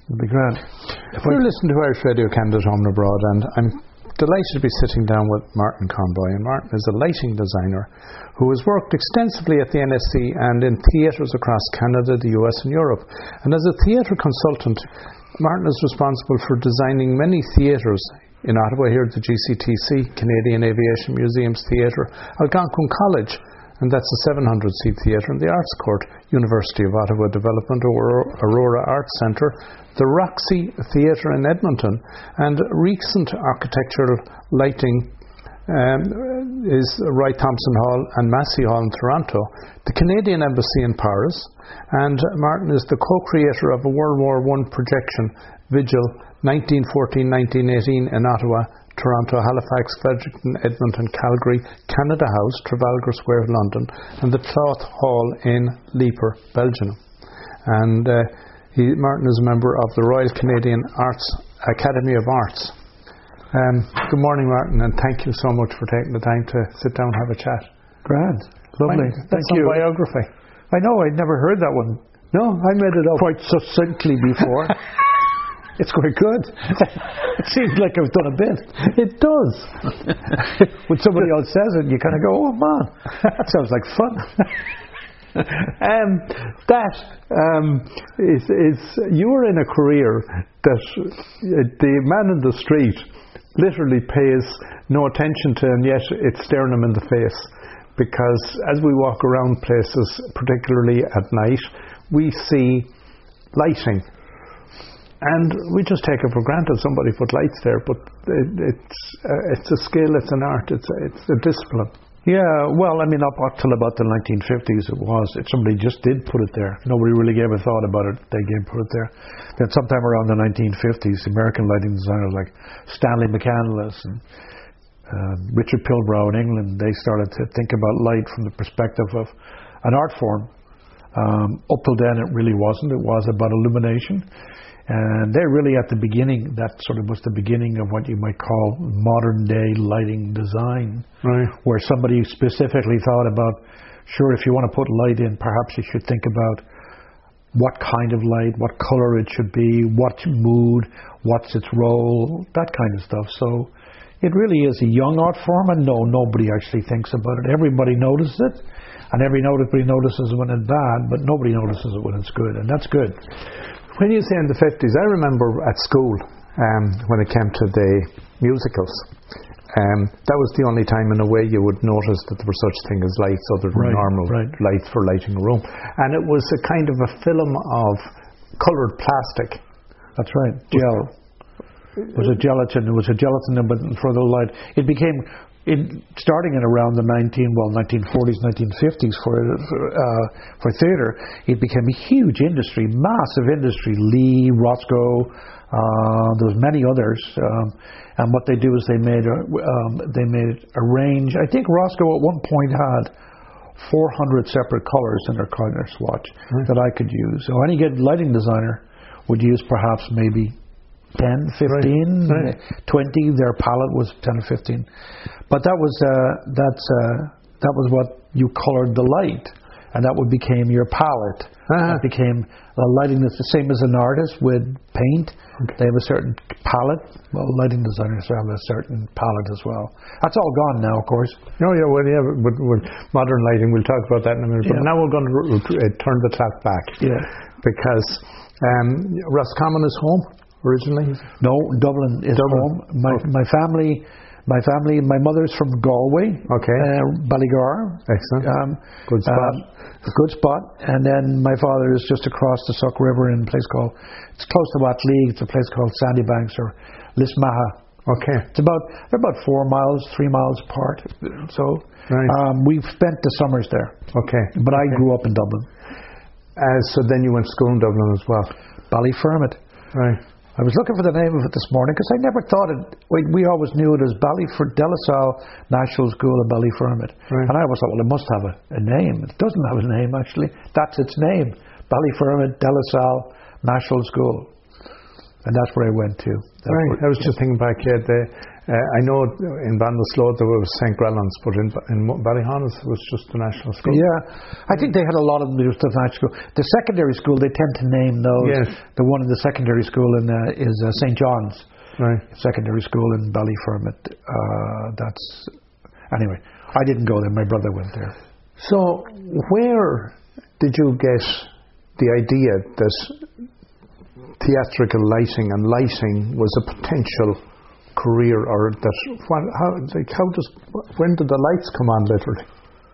It'll be grand. We're listening to Irish Radio Canada Home and Abroad, and I'm delighted to be sitting down with Martin Conboy. And Martin is a lighting designer who has worked extensively at the NSC and in theatres across Canada, the US and Europe. And as a theatre consultant, Martin is responsible for designing many theatres in Ottawa, here at the GCTC, Canadian Aviation Museum's Theatre, Algonquin College, and that's a 700-seat theatre, in the Arts Court, University of Ottawa Development, Aurora Arts Centre, the Roxy Theatre in Edmonton, and recent architectural lighting is Roy Thompson Hall and Massey Hall in Toronto, the Canadian Embassy in Paris, and Martin is the co-creator of a World War I projection, Vigil 1914-1918 in Ottawa, Toronto, Halifax, Fredericton, Edmonton, Calgary, Canada House, Trafalgar Square, London, and the Cloth Hall in Lieper, Belgium. And Martin is a member of the Royal Canadian Academy of Arts. Good morning, Martin, and thank you so much for taking the time to sit down and have a chat. Grand. Lovely. Thank you. Biography. I know, I'd never heard that one. No, I made it up quite succinctly before. It's quite good. It seems like I've done a bit. It does. When somebody else says it, you kind of go, oh man, that sounds like fun. You were in a career that the man in the street literally pays no attention to, and yet it's staring him in the face. Because as we walk around places, particularly at night, we see lighting. And we just take it for granted somebody put lights there, but it's a skill, it's an art, it's a discipline. Yeah, well, I mean, up till about the 1950s it was. If somebody just did put it there, nobody really gave a thought about it, they gave put it there. Then sometime around the 1950s, American lighting designers like Stanley McCandless and Richard Pilbrow in England, they started to think about light from the perspective of an art form. Up till then it really wasn't. It was about illumination. And they're really at the beginning, that sort of was the beginning of what you might call modern day lighting design. Right. Where somebody specifically thought about, sure, if you want to put light in, perhaps you should think about what kind of light, what color it should be, what mood, what's its role, that kind of stuff. So it really is a young art form, and no, nobody actually thinks about it. Everybody notices it, and everybody notices when it's bad, but nobody notices it when it's good, and that's good. When you say in the 50s, I remember at school, when it came to the musicals, that was the only time in a way you would notice that there was such thing as lights other than normal lights for lighting a room. And it was a kind of a film of coloured plastic. That's right, gel. It was a gelatin, but for the light. It became, starting in around the 1940s, 1950s for theatre, it became a huge industry, massive industry. Lee, Roscoe, there was many others, and what they do is they made a range. I think Roscoe at one point had 400 separate colours in their color swatch that I could use. So any good lighting designer would use perhaps maybe 10, 15, 20. Their palette was 10 or 15, but that was what you colored the light, and that became your palette. That became lighting. That's the same as an artist with paint. They have a certain palette. Well, lighting designers have a certain palette as well. That's all gone now, of course. With modern lighting, we'll talk about that in a minute. But now we're going to turn the clock back. Yeah, because Roscommon is home. Originally? No, Dublin is home. My family, my mother's from Galway. Okay. Ballygar. Excellent. Good spot. Good spot. And then my father is just across the Suck River in a place called, it's close to Watlea, it's a place called Sandybanks or Lismaha. Okay. They're about 3 miles apart. So we've spent the summers there. Okay. But I grew up in Dublin. So then you went to school in Dublin as well? Ballyfermot. Right. I was looking for the name of it this morning because I never thought it. We always knew it as Ballyfer De La Salle National School of Ballyfermot, and I always thought, well, it must have a name. It doesn't have a name actually. That's its name, Ballyfermot De La Salle National School, and that's where I went to. Right. I was just thinking back here. I know in Ballinasloe there was St. Grellan's, but in Ballyhonus it was just the national school. Yeah, I think they had a lot of them just the national school. The secondary school, they tend to name those. Yes. The one in the secondary school is St. John's. Right. Secondary school in Ballyfermot. Anyway, I didn't go there. My brother went there. So, where did you get the idea that theatrical lighting and lighting was a potential career, or that when did the lights come on, literally?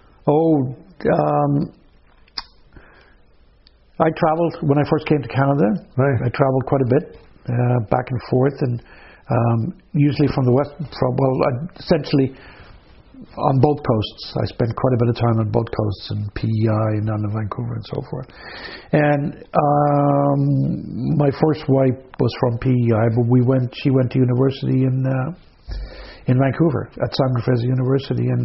I travelled when I first came to Canada. Right. I travelled quite a bit, back and forth, and usually from the west. Essentially on both coasts. I spent quite a bit of time on both coasts, in PEI and down in Vancouver and so forth. And my first wife was from PEI, but she went to university in Vancouver at Simon Fraser University, and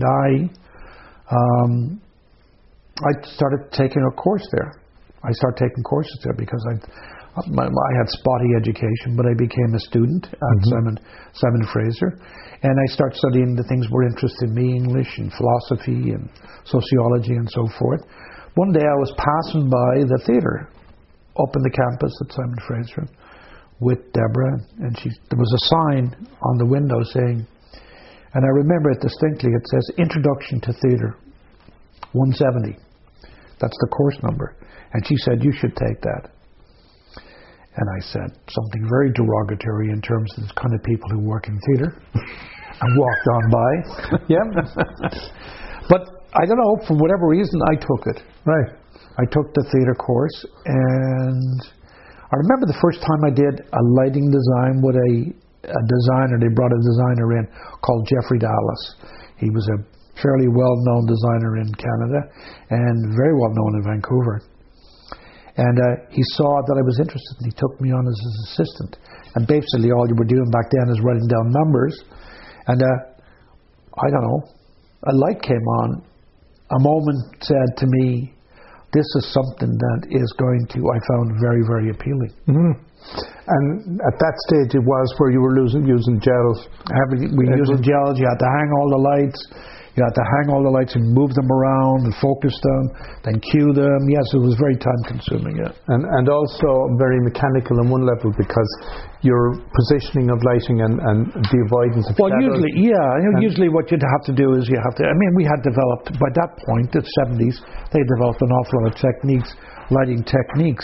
I started taking a course there. I started taking courses there because I had spotty education, but I became a student at Simon Fraser, and I started studying the things that were interested in me, English and philosophy and sociology and so forth. One day I was passing by the theatre up in the campus at Simon Fraser with Deborah, and there was a sign on the window saying, and I remember it distinctly, it says Introduction to Theatre 170. That's the course number. And she said, you should take that. And I said something very derogatory in terms of the kind of people who work in theatre, and walked on by. Yeah. But I don't know, for whatever reason, I took it. Right. I took the theatre course, and I remember the first time I did a lighting design with a designer. They brought a designer in called Jeffrey Dallas. He was a fairly well-known designer in Canada and very well-known in Vancouver. And he saw that I was interested, and he took me on as his assistant. And basically all you were doing back then is writing down numbers. And I don't know, a light came on. A moment said to me, this is something that is going to, I found very, very appealing. Mm-hmm. And at that stage it was where you were using gels. We were using gels, you had to hang all the lights. You had to hang all the lights and move them around and focus them, then cue them. Yes, it was very time consuming. Yeah. And also very mechanical on one level, because your positioning of lighting and the avoidance of shadows. Usually what you'd have to do is we had developed, by that point, the 70s, they developed an awful lot of techniques, lighting techniques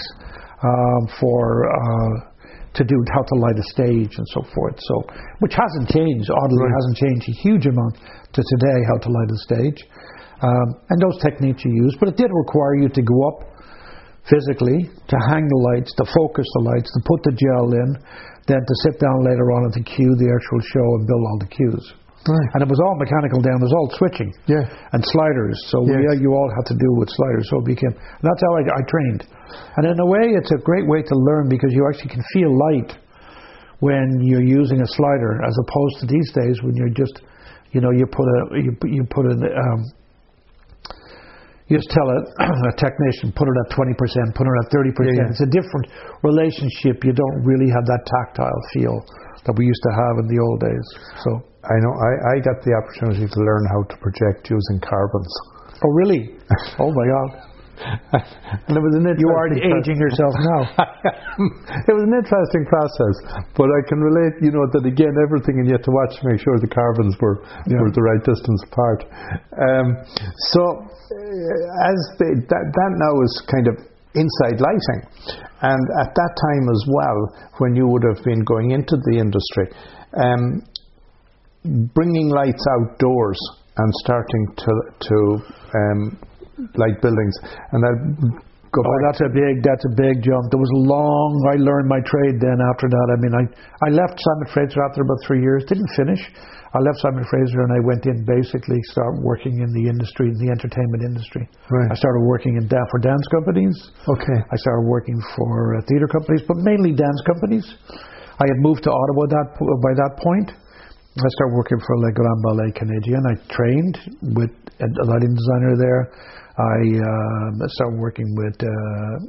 to do how to light a stage and so forth. So, which hasn't changed, oddly, hasn't changed a huge amount to today, how to light a stage. And those techniques you use, but it did require you to go up physically, to hang the lights, to focus the lights, to put the gel in, then to sit down later on and to cue the actual show and build all the cues. Right. And it was all mechanical then, it was all switching and sliders. So you all had to do with sliders. So it became, and that's how I trained. And in a way, it's a great way to learn, because you actually can feel light when you're using a slider, as opposed to these days when you're just, you just tell a technician, put it at 20%, put it at 30%. Yeah. It's a different relationship. You don't really have that tactile feel that we used to have in the old days. So I know I got the opportunity to learn how to project using carbons. Oh, really? Oh my God. And it was you are aging yourself now. It was an interesting process, but I can relate, that again, everything, and you had to watch to make sure the carbons were the right distance apart. That now is kind of inside lighting, and at that time as well, when you would have been going into the industry, bringing lights outdoors and starting to light buildings, and that's a big jump. There was I learned my trade then after that. I left Simon Fraser after about 3 years, didn't finish. I left Simon Fraser and I went in basically start working in the industry, the entertainment industry. Right. I started working for dance companies. Okay. I started working for theatre companies, but mainly dance companies. I had moved to Ottawa by that point. I started working for Le Grand Ballet Canadien. I trained with a lighting designer there. I started working with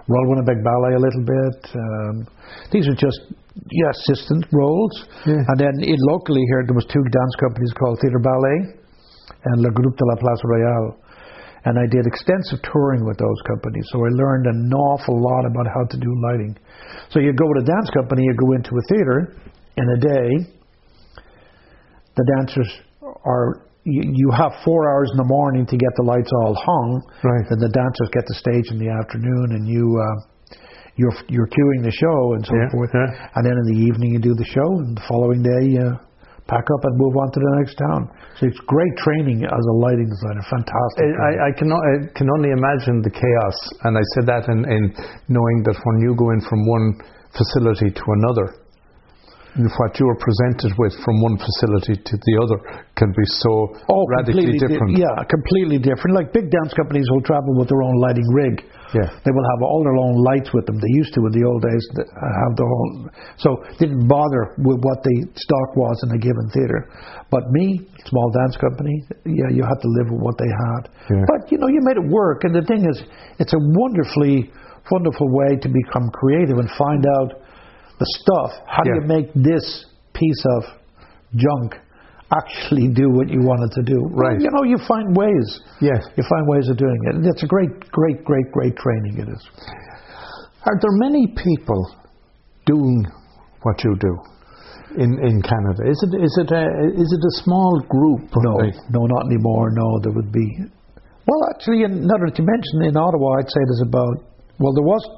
Royal Winnipeg Ballet a little bit. These are just assistant roles. Yeah. And then locally here there was 2 dance companies called Theatre Ballet and Le Groupe de la Place Royale. And I did extensive touring with those companies, so I learned an awful lot about how to do lighting. So you go with a dance company, you go into a theatre in a day. The dancers are, you have 4 hours in the morning to get the lights all hung. Right. Then the dancers get the stage in the afternoon, and you're cueing the show and so forth. Yeah. And then in the evening you do the show, and the following day you pack up and move on to the next town. So it's great training as a lighting designer. Fantastic. I can only imagine the chaos, and I said that in knowing that when you go in from one facility to another, what you are presented with from one facility to the other can be so radically different. Completely different. Like big dance companies will travel with their own lighting rig. Yeah. They will have all their own lights with them. They used to in the old days have their own. So didn't bother with what the stock was in a given theatre. But me, small dance company, you had to live with what they had. Yeah. But you made it work. And the thing is, it's a wonderful way to become creative and find out the stuff. How do you make this piece of junk actually do what you want it to do? Right. You find ways. Yes. You find ways of doing it. And it's a great training it is. Are there many people doing what you do in Canada? Is it a small group? No, not anymore. No, there would be. Well, actually, now that you mention in Ottawa, I'd say there's about. Well, there was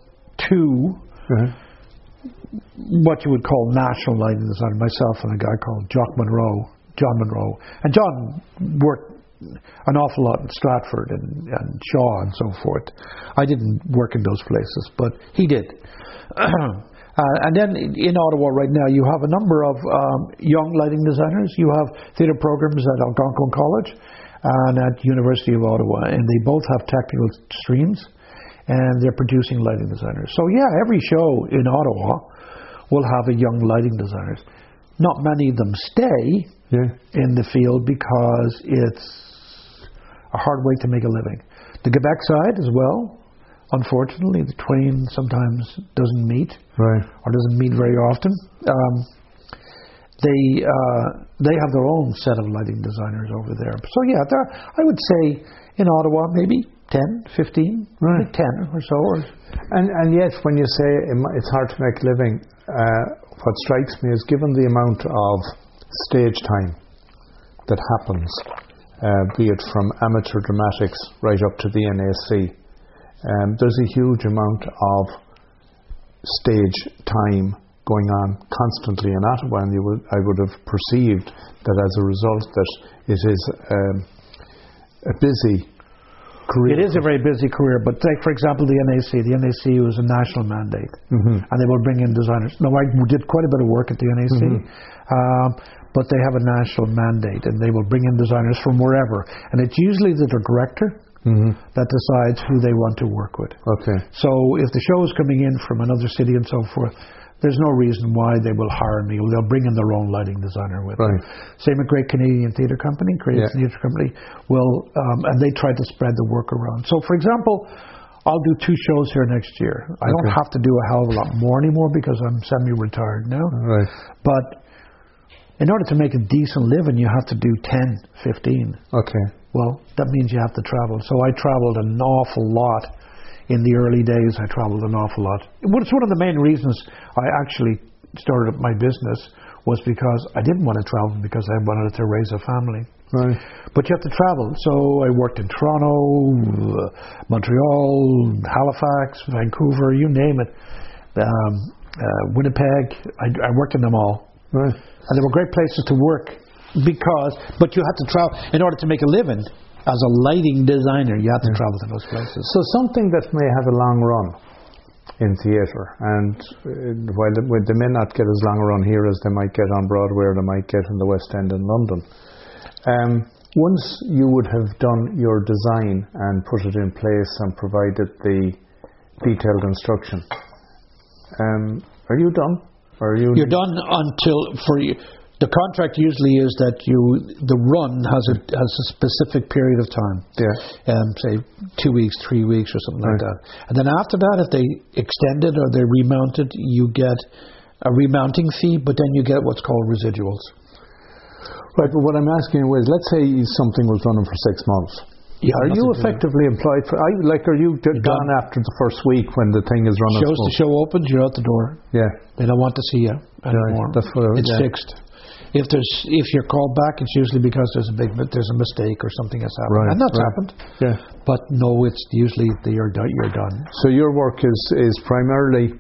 2. What you would call national lighting design, myself and a guy called John Monroe. And John worked an awful lot in Stratford and Shaw and so forth. I didn't work in those places, but he did. And then in Ottawa right now, you have a number of young lighting designers. You have theatre programs at Algonquin College and at University of Ottawa, and they both have technical streams, and they're producing lighting designers. So every show in Ottawa will have a young lighting designers. Not many of them stay in the field because it's a hard way to make a living. The Quebec side as well, unfortunately, the twain sometimes doesn't meet, or doesn't meet very often. They have their own set of lighting designers over there. So I would say in Ottawa maybe 10, 15, 10 or so. And yet, when you say it's hard to make a living, what strikes me is given the amount of stage time that happens, be it from amateur dramatics right up to the NAC, there's a huge amount of stage time going on constantly in Ottawa, and I would have perceived that as a result that it is a busy career. It is a very busy career, but take for example the NAC was a national mandate, and they will bring in designers. Now I did quite a bit of work at the NAC, but they have a national mandate, and they will bring in designers from wherever, and it's usually the director that decides who they want to work with. Okay. So if the show is coming in from another city and so forth, there's no reason why they will hire me. They'll bring in their own lighting designer with them. Same at Great Canadian Theatre Company. Theatre Company will, and they try to spread the work around. So, for example, I'll do 2 shows here next year. I don't have to do a hell of a lot more anymore because I'm semi-retired now. But in order to make a decent living, you have to do 10, 15. Okay. Well, that means you have to travel. So I traveled an awful lot. In the early days, I traveled an awful lot. It's one of the main reasons I actually started up my business was because I didn't want to travel because I wanted to raise a family. But you have to travel. So I worked in Toronto, Montreal, Halifax, Vancouver, you name it, Winnipeg. I worked in them all. And they were great places to work but you had to travel in order to make a living. As a lighting designer, you have to travel to those places. So something that may have a long run in theatre, and while they may not get as long a run here as they might get on Broadway or they might get in the West End in London, once you would have done your design and put it in place and provided the detailed instruction, are you done? You're done until The contract usually is that the run has a specific period of time. Yeah. Say 2 weeks, 3 weeks, or something like that. And then after that, if they extend it or they remount it, you get a remounting fee, but then you get what's called residuals. Right, but what I'm asking you is, let's say something was running for 6 months. Yeah, are you effectively employed for? Are you gone after the first week when the thing is running? Shows the show opens, you're out the door. Yeah. They don't want to see you anymore. Right. That's what it's fixed. If you're called back, it's usually because there's a mistake or something has happened, right, and that's happened. Yeah. But no, it's usually you're done. So your work is primarily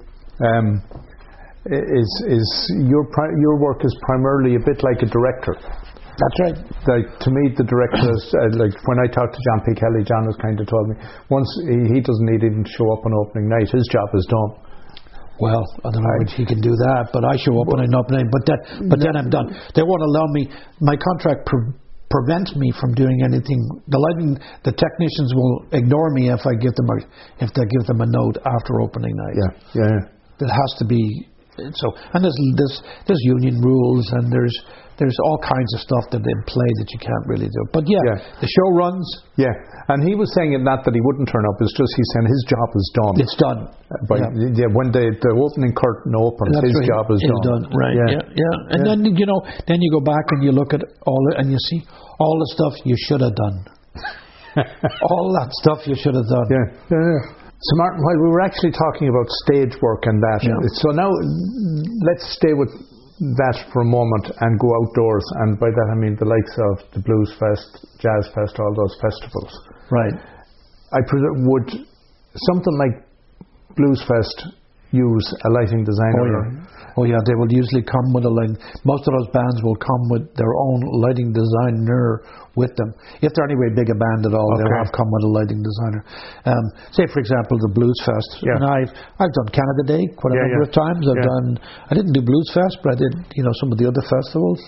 your work is primarily a bit like a director. That's right. Like, to me, the director is like when I talked to John P. Kelly, John has kind of told me once he doesn't need even show up on opening night, his job is done. Well, I don't know if he can do that, but I show up on an opening, but then I'm done. They won't allow me. My contract prevents me from doing anything. The technicians will ignore me if I give them a note after opening night. Yeah. That has to be so. And there's union rules, and there's all kinds of stuff that in play that you can't really do. But the show runs. Yeah, and he was saying it not that he wouldn't turn up. It's just he's saying his job is done. It's done. But when the opening curtain opens, his job is done. Right. Yeah. And then then you go back and you look at all it, and you see all the stuff you should have done. All that stuff you should have done. Yeah. So Martin, while we were actually talking about stage work and that, so now let's stay with that for a moment and go outdoors, and by that I mean the likes of the Blues Fest, Jazz Fest, all those festivals. Right. I presume, would something like Blues Fest use a lighting designer? Oh yeah, they will usually come with a lighting. Most of those bands will come with their own lighting designer with them. If they're anyway big a band at all, they'll have come with a lighting designer. Say for example the Blues Fest. And I've done Canada Day quite a number of times. I didn't do Blues Fest, but I did some of the other festivals.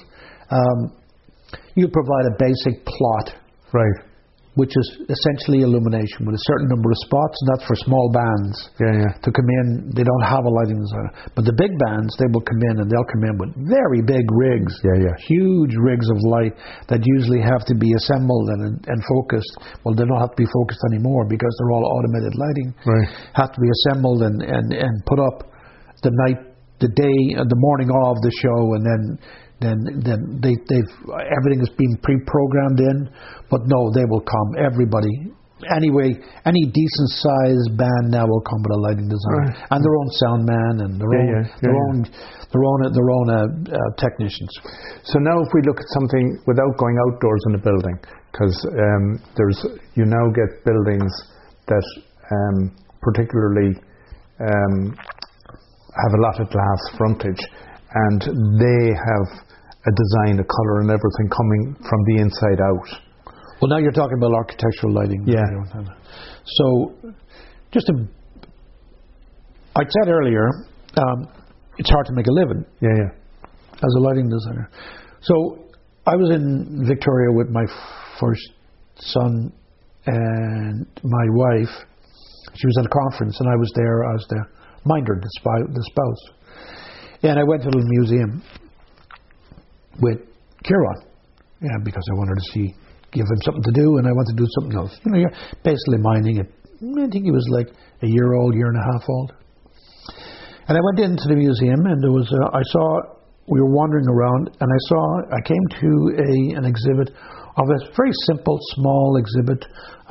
You provide a basic plot. Right. Which is essentially illumination with a certain number of spots, and that's for small bands to come in. They don't have a lighting designer, but the big bands, they will come in, and they'll come in with very big rigs, huge rigs of light that usually have to be assembled and focused. Well, they don't have to be focused anymore because they're all automated lighting. Right. Have to be assembled and put up the morning of the show, and then everything is being pre-programmed in. But no, they will come. Everybody, anyway, any decent sized band now will come with a lighting designer and their own sound man and their own technicians. So now, if we look at something without going outdoors in a building, because you now get buildings that particularly have a lot of glass frontage, and they have a design, a colour and everything coming from the inside out. Well, now you're talking about architectural lighting. Yeah. So, I said earlier, it's hard to make a living. Yeah. As a lighting designer. So, I was in Victoria with my first son and my wife. She was at a conference, and I was there as the minder, the spouse. And I went to the museum with Kieran, because I wanted to give him something to do, and I wanted to do something else. You're basically minding it. I think he was like a year and a half old. And I went into the museum, and there was we were wandering around, and I came to an exhibit of a very simple, small exhibit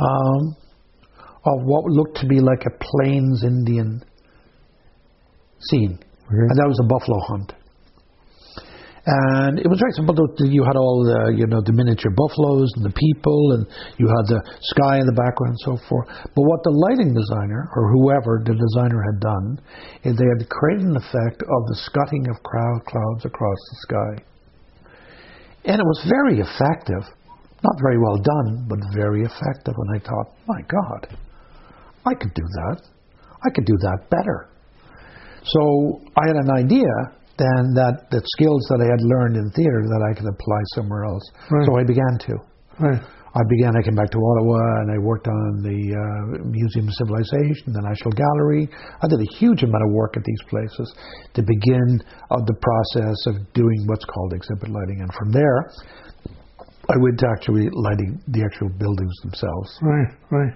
of what looked to be like a Plains Indian scene. And that was a buffalo hunt. And it was very simple. You had all the miniature buffaloes and the people, and you had the sky in the background and so forth. But what the lighting designer, or whoever the designer had done, is they had created an effect of the scudding of clouds across the sky. And it was very effective. Not very well done, but very effective. And I thought, my God, I could do that. I could do that better. So I had an idea then that skills that I had learned in theatre that I could apply somewhere else. Right. So I began to. Right. I came back to Ottawa, and I worked on the Museum of Civilization, the National Gallery. I did a huge amount of work at these places to begin the process of doing what's called exhibit lighting. And from there, I went to actually lighting the actual buildings themselves. Right.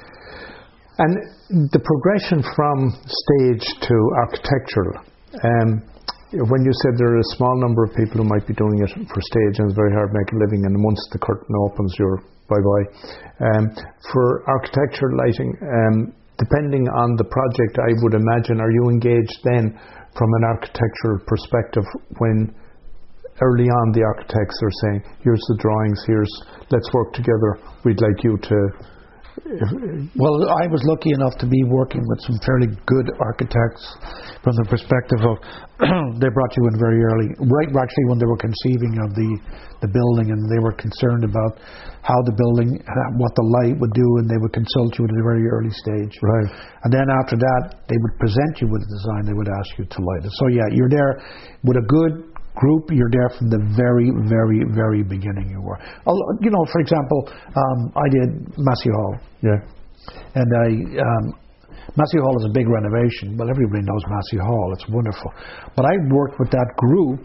And the progression from stage to architectural, when you said there are a small number of people who might be doing it for stage and it's very hard to make a living, and once the curtain opens, you're bye-bye. For architectural lighting, depending on the project, I would imagine, are you engaged then from an architectural perspective when early on the architects are saying, here's the drawings, let's work together, we'd like you to... Well, I was lucky enough to be working with some fairly good architects from the perspective of they brought you in very early, right actually when they were conceiving of the building, and they were concerned about how the building, what the light would do, and they would consult you at a very early stage. Right. And then after that, they would present you with a design, they would ask you to light it. So yeah, you're there with a good group, you're there from the very, very, very beginning. You were, for example, I did Massey Hall. Yeah. And Massey Hall is a big renovation. Well, everybody knows Massey Hall. It's wonderful. But I worked with that group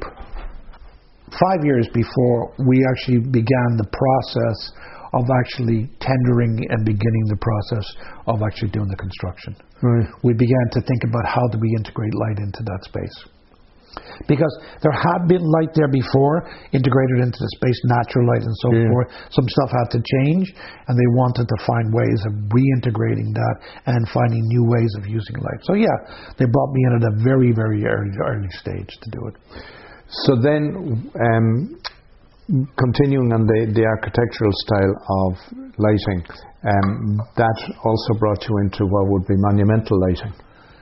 5 years before we actually began the process of actually tendering and beginning the process of actually doing the construction. Right. We began to think about how do we integrate light into that space. Because there had been light there before, integrated into the space, natural light and so forth. Some stuff had to change, and they wanted to find ways of reintegrating that and finding new ways of using light. So yeah, they brought me in at a very, very early stage to do it. So then, continuing on the architectural style of lighting, that also brought you into what would be monumental lighting.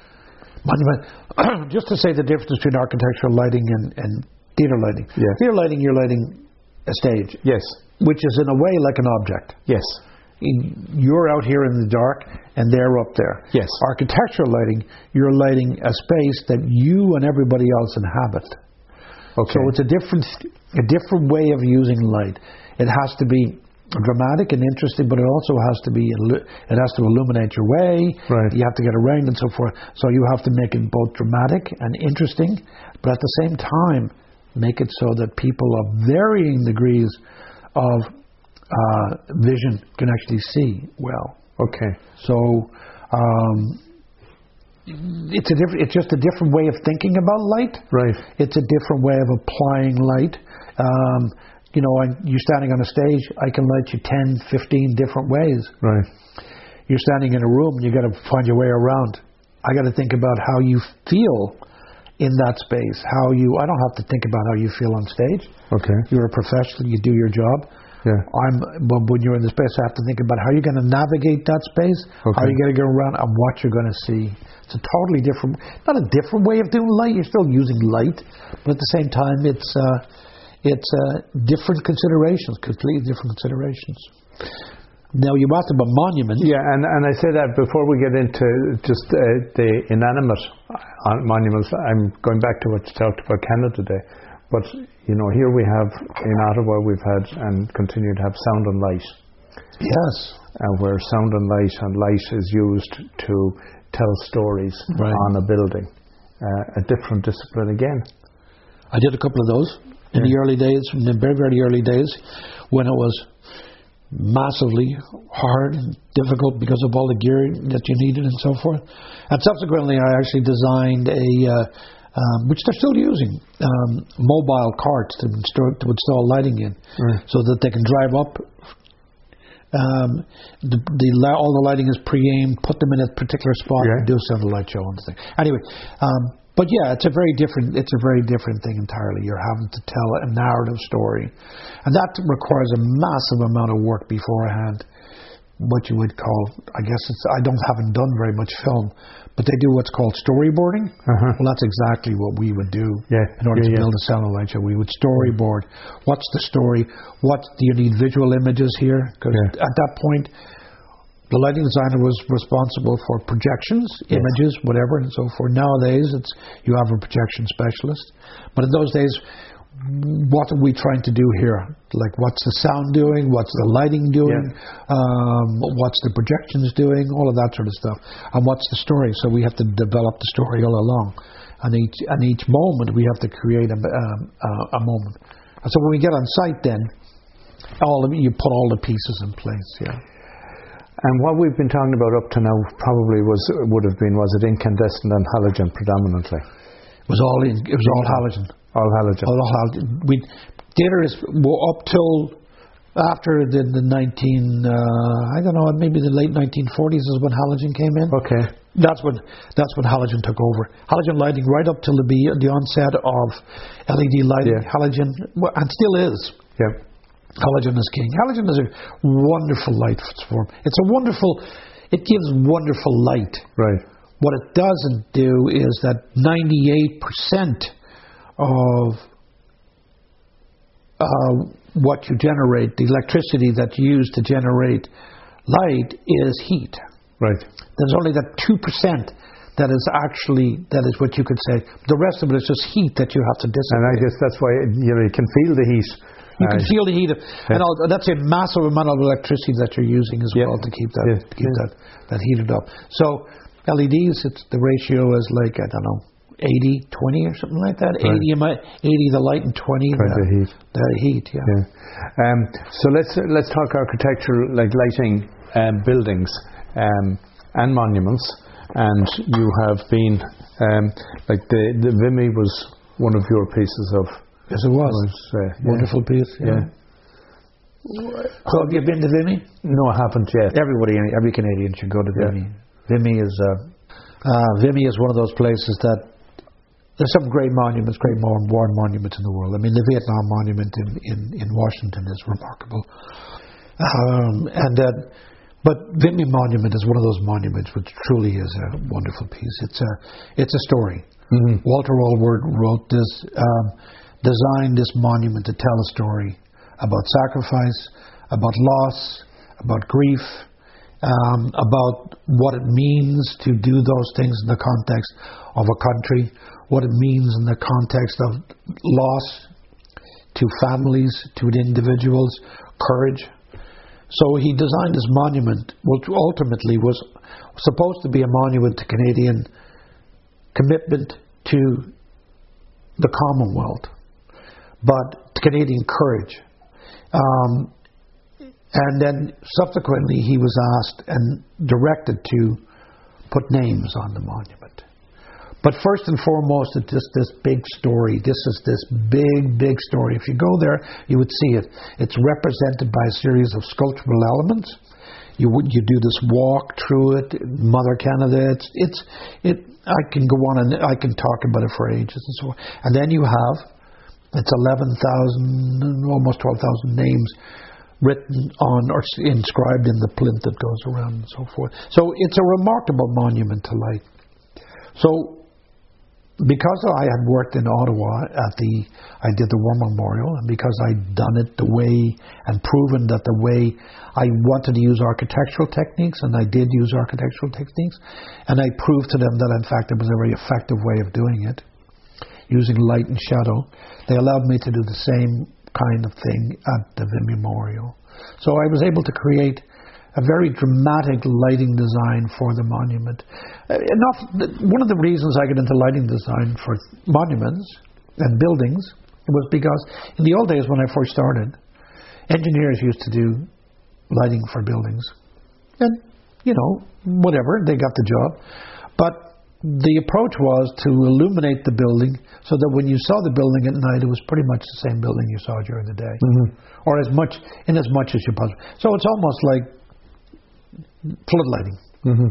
Just to say the difference between architectural lighting and theatre lighting. Yeah. Theatre lighting, you're lighting a stage. Yes. Which is in a way like an object. Yes. You're out here in the dark and they're up there. Yes. Architectural lighting, you're lighting a space that you and everybody else inhabit. Okay. So it's a different way of using light. It has to be dramatic and interesting, but it also has to illuminate your way. Right. You have to get around and so forth. So you have to make it both dramatic and interesting, but at the same time make it so that people of varying degrees of vision can actually see well. Okay. So it's just a different way of thinking about light. Right. It's a different way of applying light. You're standing on a stage, I can light you 10, 15 different ways. Right. You're standing in a room, you got to find your way around. I got to think about how you feel in that space. I don't have to think about how you feel on stage. Okay. You're a professional, you do your job. Yeah. But when you're in the space, I have to think about how you're going to navigate that space, okay. how you're going to go around, and what you're going to see. It's a totally different, not a different way of doing light. You're still using light, but at the same time, it's different considerations, completely different considerations. Now, you asked about monuments. Yeah, and I say that before we get into just the inanimate monuments. I'm going back to what you talked about Canada Day. But, here we have, in Ottawa, we've had and continue to have sound and light. Yes. Where sound and light is used to tell stories on a building. A different discipline again. I did a couple of those. In the early days, in the very, very early days, when it was massively hard and difficult because of all the gear that you needed and so forth. And subsequently, I actually designed which they're still using, mobile carts to install lighting in, so that they can drive up. All the lighting is pre-aimed, put them in a particular spot, and do some light show and thing. Anyway. But yeah, it's a very different thing entirely. You're having to tell a narrative story, and that requires a massive amount of work beforehand. What you would call, I haven't done very much film, but they do what's called storyboarding. Well, that's exactly what we would do in order to build a sound and light show. We would storyboard. What's the story? Do you need visual images here? Because at that point, the lighting designer was responsible for projections, images, whatever, and so forth. Nowadays, you have a projection specialist. But in those days, what are we trying to do here? Like, what's the sound doing? What's the lighting doing? What's the projections doing? All of that sort of stuff. And what's the story? So we have to develop the story all along. And each moment we have to create a moment. And so when we get on site, then you put all the pieces in place. Yeah. And what we've been talking about up to now probably was it incandescent and halogen predominantly? It was all halogen. All halogen. All halogen. Theatres were up till after the maybe the late 1940s is when halogen came in. Okay. That's when halogen took over. Halogen lighting right up till the onset of LED lighting. Yeah. Halogen, and still is. Yeah. Halogen is king. Halogen is a wonderful light form. It gives wonderful light. Right. What it doesn't do is that 98% of what you generate, the electricity that you use to generate light, is heat. Right. There's only that 2% that is what you could say. The rest of it is just heat that you have to dissipate. And I guess that's why you can feel the heat. You can feel the heat, and that's a massive amount of electricity that you're using as well to keep that heated up. So LEDs, the ratio is like, I don't know, 80-20 or something like that. Right. 80 the light and 20 the heat. Yeah. So let's talk architecture, like lighting buildings and monuments. And you have been like the Vimy was one of your pieces of. Yes, it was. Wonderful piece. Yeah. So have you been to Vimy? No, I haven't yet. Every Canadian should go to Vimy. Vimy is one of those places that there's some great monuments, great war monuments in the world. I mean, the Vietnam Monument in Washington is remarkable, but Vimy Monument is one of those monuments which truly is a wonderful piece. It's a story. Mm-hmm. Walter Allward wrote this. Designed this monument to tell a story about sacrifice, about loss, about grief, about what it means to do those things in the context of a country, what it means in the context of loss to families, to individuals, courage. So he designed this monument, which ultimately was supposed to be a monument to Canadian commitment to the Commonwealth, but Canadian courage. And then subsequently he was asked and directed to put names on the monument. But first and foremost, it's just this big story. This is this big story. If you go there, you would see it. It's represented by a series of sculptural elements. You do this walk through it, Mother Canada. I can go on and I can talk about it for ages and so on. And then you have, it's 11,000, almost 12,000 names written on or inscribed in the plinth that goes around and so forth. So it's a remarkable monument to light. So because I had worked in Ottawa I did the War Memorial, and because I'd done it the way and proven that the way I wanted to use architectural techniques, and I did use architectural techniques, and I proved to them that in fact it was a very effective way of doing it, using light and shadow, they allowed me to do the same kind of thing at the Vimy Memorial. So I was able to create a very dramatic lighting design for the monument. One of the reasons I got into lighting design for monuments and buildings was because in the old days when I first started, engineers used to do lighting for buildings. And, whatever, they got the job. But the approach was to illuminate the building so that when you saw the building at night, it was pretty much the same building you saw during the day. Mm-hmm. Or as much as you possibly. So it's almost like floodlighting. Mm-hmm.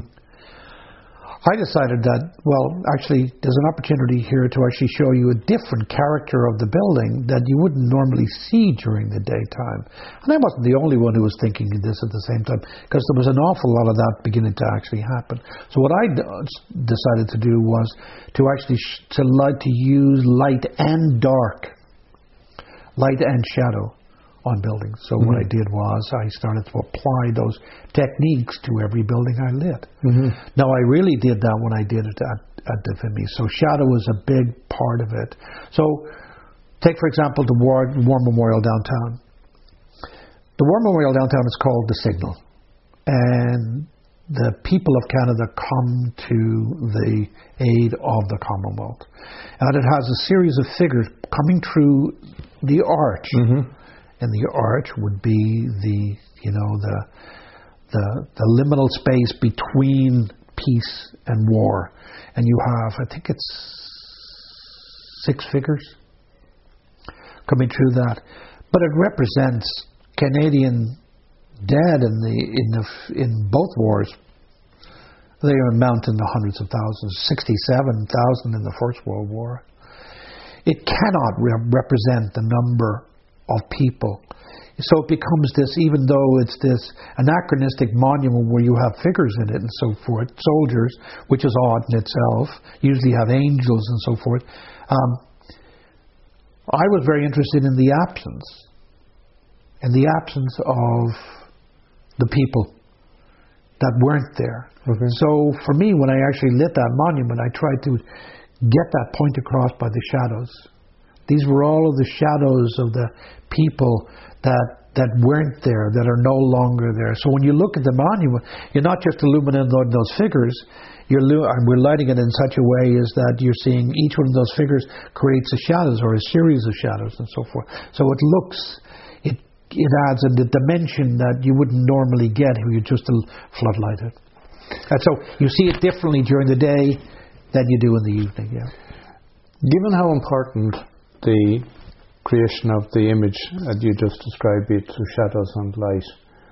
I decided that, actually, there's an opportunity here to actually show you a different character of the building that you wouldn't normally see during the daytime. And I wasn't the only one who was thinking of this at the same time, because there was an awful lot of that beginning to actually happen. So what I decided to do was to actually to use light and dark, light and shadow on buildings. So what I did was I started to apply those techniques to every building I lit. Mm-hmm. Now I really did that when I did it at the Vimy. So shadow was a big part of it. So Take, for example, the War Memorial downtown. The War Memorial downtown is called the Signal. And the people of Canada come to the aid of the Commonwealth. And it has a series of figures coming through the arch. Mm-hmm. And the arch would be the liminal space between peace and war. And you have, I think it's 6 figures coming through that. But it represents Canadian dead in both wars. They amount in the hundreds of thousands, 67,000 in the First World War. It cannot represent the number of people. So it becomes this, even though it's this anachronistic monument where you have figures in it and so forth, soldiers, which is odd in itself, usually have angels and so forth. I was very interested in the absence of the people that weren't there. Okay. So for me, when I actually lit that monument, I tried to get that point across by the shadows. These were all of the shadows of the people that weren't there, that are no longer there. So when you look at the monument, you're not just illuminating those figures, we're lighting it in such a way is that you're seeing each one of those figures creates a shadows or a series of shadows and so forth. So it adds a dimension that you wouldn't normally get if you just floodlight it. And so you see it differently during the day than you do in the evening. Yeah. Given how important the creation of the image that you just described, be it through shadows and light,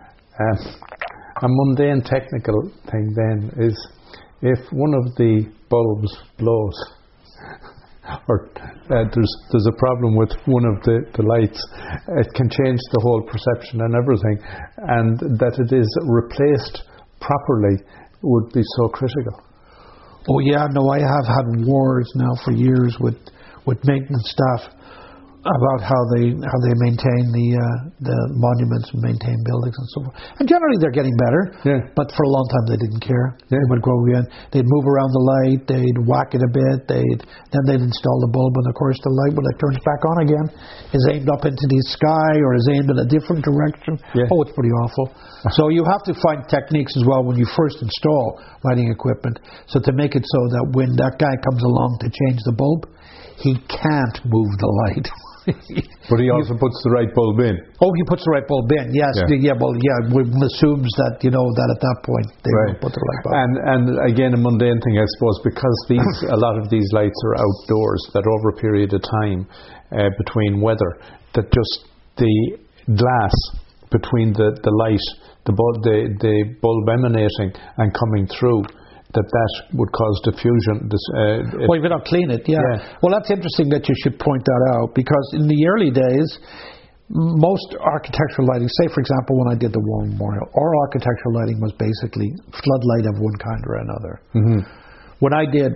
a mundane technical thing then is if one of the bulbs blows or there's a problem with one of the lights, it can change the whole perception and everything, and that it is replaced properly would be so critical. Oh yeah, no, I have had wars now for years with maintenance staff about how they maintain the monuments and maintain buildings and so forth. And generally they're getting better. Yeah. But for a long time they didn't care. Yeah. They would go in, they'd move around the light, they'd whack it a bit, then they'd install the bulb, and of course the light, when it turns back on again, is aimed up into the sky or is aimed in a different direction. Yeah. Oh, it's pretty awful. So you have to find techniques as well when you first install lighting equipment, so to make it so that when that guy comes along to change the bulb, he can't move the light. But he also puts the right bulb in. Oh, he puts the right bulb in. Yes. Yeah. One assumes that that at that point they will put the right bulb. And again, a mundane thing, I suppose, because a lot of these lights are outdoors, that over a period of time between weather, that just the glass between the light, the bulb emanating and coming through, that would cause diffusion. Well, if you don't clean it, yeah. Well, that's interesting that you should point that out, because in the early days, most architectural lighting, say for example when I did the War Memorial, our architectural lighting was basically floodlight of one kind or another. Mm-hmm. When I did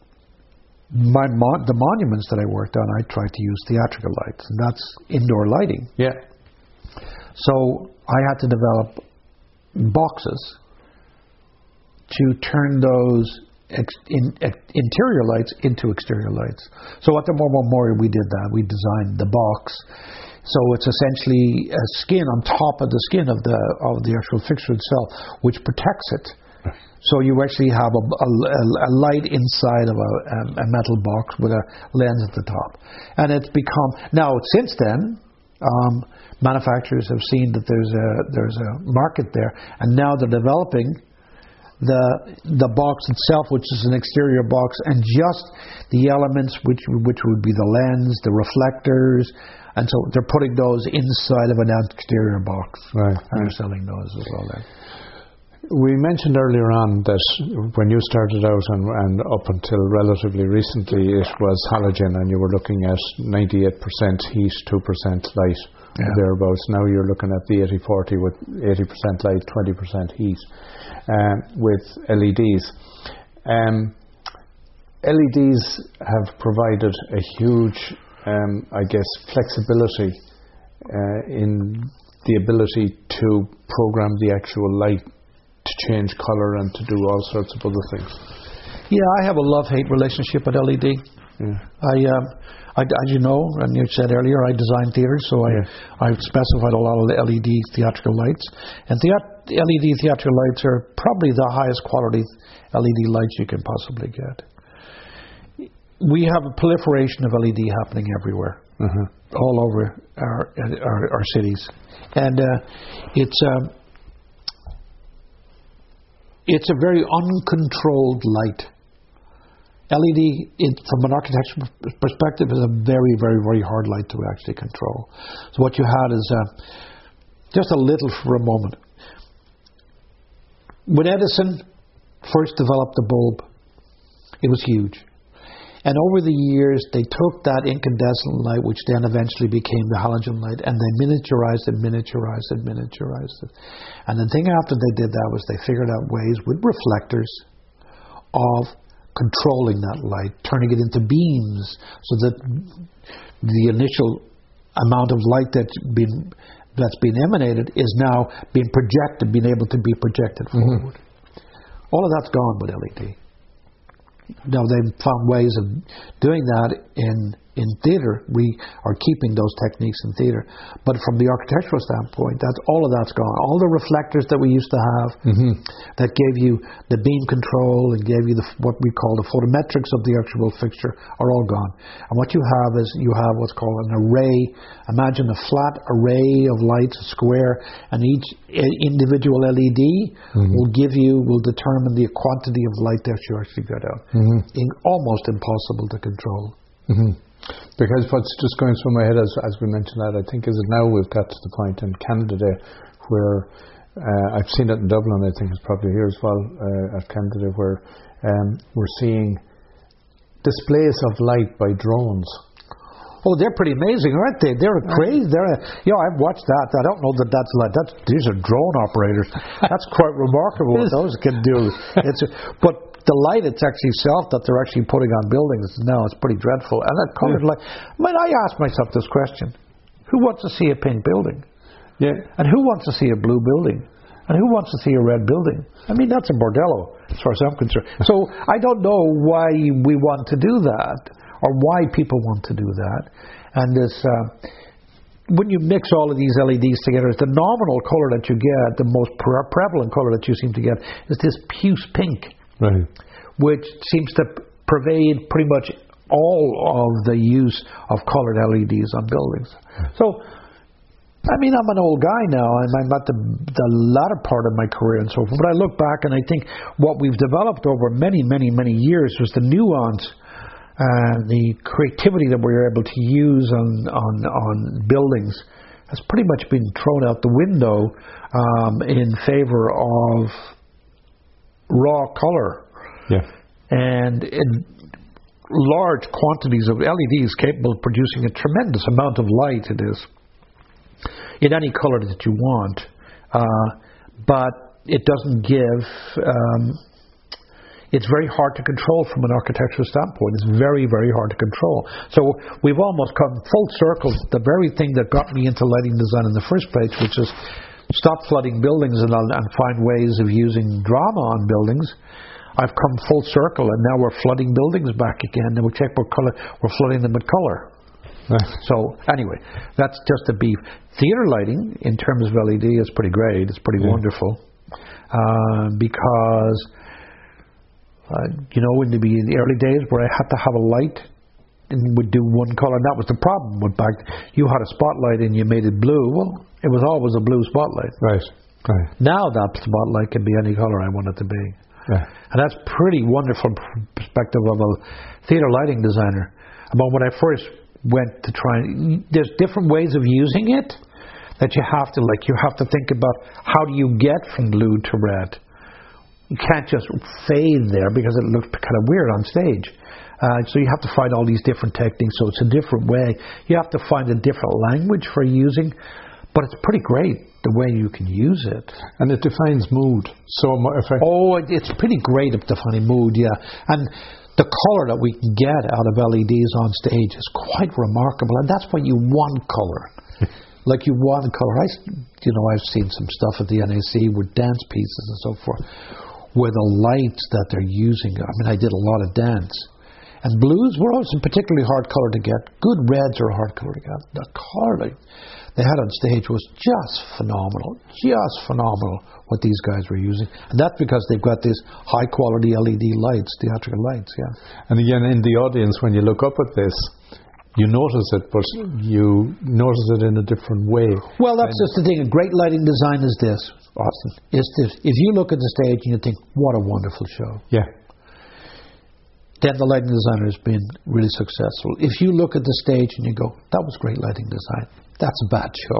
the monuments that I worked on, I tried to use theatrical lights, and that's indoor lighting. Yeah. So I had to develop boxes to turn those interior lights into exterior lights. So at the War Memorial we did that. We designed the box. So it's essentially a skin on top of the skin of the actual fixture itself, which protects it. So you actually have a light inside of a metal box with a lens at the top. And it's become, now since then, manufacturers have seen that there's a market there, and now they're developing the box itself, which is an exterior box, and just the elements which would be the lens, the reflectors, and so they're putting those inside of an exterior box. Right. And they're selling those as well then. We mentioned earlier on that when you started out and up until relatively recently it was halogen, and you were looking at 98% heat, 2% light, thereabouts. Now you're looking at the 80-40 with 80% light, 20% heat with LEDs. LEDs have provided a huge, flexibility in the ability to program the actual light to change colour and to do all sorts of other things. Yeah, I have a love-hate relationship with LED. As you know, and you said earlier, I design theatres, so I specified a lot of the LED theatrical lights. And LED theatrical lights are probably the highest quality LED lights you can possibly get. We have a proliferation of LED happening everywhere, all over our cities, and it's a very uncontrolled light. LED, from an architectural perspective, is a very, very, very hard light to actually control. So what you had is just a little for a moment. When Edison first developed the bulb, it was huge. And over the years, they took that incandescent light, which then eventually became the halogen light, and they miniaturized it. And the thing after they did that was they figured out ways with reflectors of controlling that light, turning it into beams, so that the initial amount of light that's been emanated is now being projected, being able to be projected forward. All of that's gone with LED. Now they've found ways of doing that in theatre. We are keeping those techniques in theatre, but from the architectural standpoint, all of that's gone. All the reflectors that we used to have, that gave you the beam control and gave you what we call the photometrics of the actual fixture, are all gone. And what you have is what's called an array. Imagine a flat array of lights, a square, and each individual LED will determine the quantity of light that you actually get out. Almost impossible to control. Because what's just going through my head as we mentioned that, I think, is that now we've got to the point in Canada Day where I've seen it in Dublin, I think it's probably here as well, at Canada Day, where we're seeing displays of light by drones. Oh, they're pretty amazing, aren't they? They're crazy. I've watched that. I don't know that's like these are drone operators. That's quite remarkable what those can do. But the light itself that they're actually putting on buildings now, it's pretty dreadful. And that colored light. I ask myself this question: who wants to see a pink building? And who wants to see a blue building? And who wants to see a red building? I mean, that's a bordello, as far as I'm concerned. So I don't know why we want to do that, or why people want to do that. And this, when you mix all of these LEDs together, the nominal color that you get, the most prevalent color that you seem to get, is this puce pink, which seems to pervade pretty much all of the use of colored LEDs on buildings. So, I mean, I'm an old guy now, and I'm at the latter part of my career and so forth. But I look back and I think what we've developed over many, many, many years was the nuance and the creativity that we were able to use on buildings has pretty much been thrown out the window in favor of raw color. And in large quantities of LEDs capable of producing a tremendous amount of light, it is, in any color that you want, but it doesn't give, it's very hard to control from an architectural standpoint. It's very, very hard to control. So we've almost come full circle. The very thing that got me into lighting design in the first place, which is stop flooding buildings and find ways of using drama on buildings. I've come full circle, and now we're flooding buildings back again. And we check what color, we're flooding them with color. So anyway, that's just a beef. Theatre lighting, in terms of LED, is pretty great. It's pretty wonderful, because in the early days where I had to have a light and would do one color, and that was the problem with back. You had a spotlight and you made it blue. Well, it was always a blue spotlight. Now that spotlight can be any color I want it to be. And that's pretty wonderful perspective of a theatre lighting designer. About when I first went to try, there's different ways of using it that you have to think about. How do you get from blue to red? You can't just fade there because it looks kind of weird on stage. So you have to find all these different techniques. So it's a different way. You have to find a different language for using, but it's pretty great the way you can use it. And it defines mood. It's pretty great at defining mood, And the color that we can get out of LEDs on stage is quite remarkable, and that's when you want color. Like you want color. I've seen some stuff at the NAC with dance pieces and so forth, where the lights that they're using. I mean, I did a lot of dance, And blues were also particularly hard colour to get. Good reds are hard colour to get. The colour they had on stage was just phenomenal what these guys were using. And that's because they've got these high quality LED lights, theatrical lights, yeah. And again, in the audience, when you look up at this, you notice it, but you notice it in a different way. Well, that's just the thing. A great lighting design is this, Austin. Is this. If you look at the stage and you think, what a wonderful show. Yeah. Then the lighting designer has been really successful. If you look at the stage and you go, that was great lighting design, that's a bad show.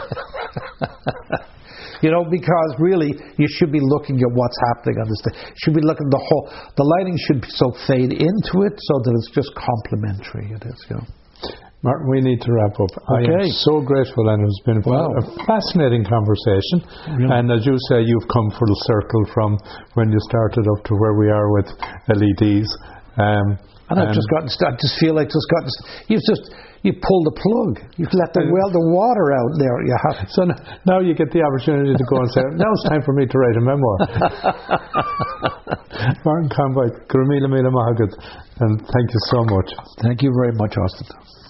You know, because really you should be looking at what's happening on the stage. You should be looking at the lighting should so fade into it so that it's just complementary. It is, you know. Martin, we need to wrap up. Okay. I am so grateful, and it's been a fascinating conversation. Really? And as you say, you've come full circle from when you started up to where we are with LEDs. And I've just gotten stuck. I just feel like you pulled the plug. You've let the water out there. You have. So now you get the opportunity to go and say, now it's time for me to write a memoir. Martin Conboy, Gramila Mila Mahagad, and thank you so much. Thank you very much, Austin.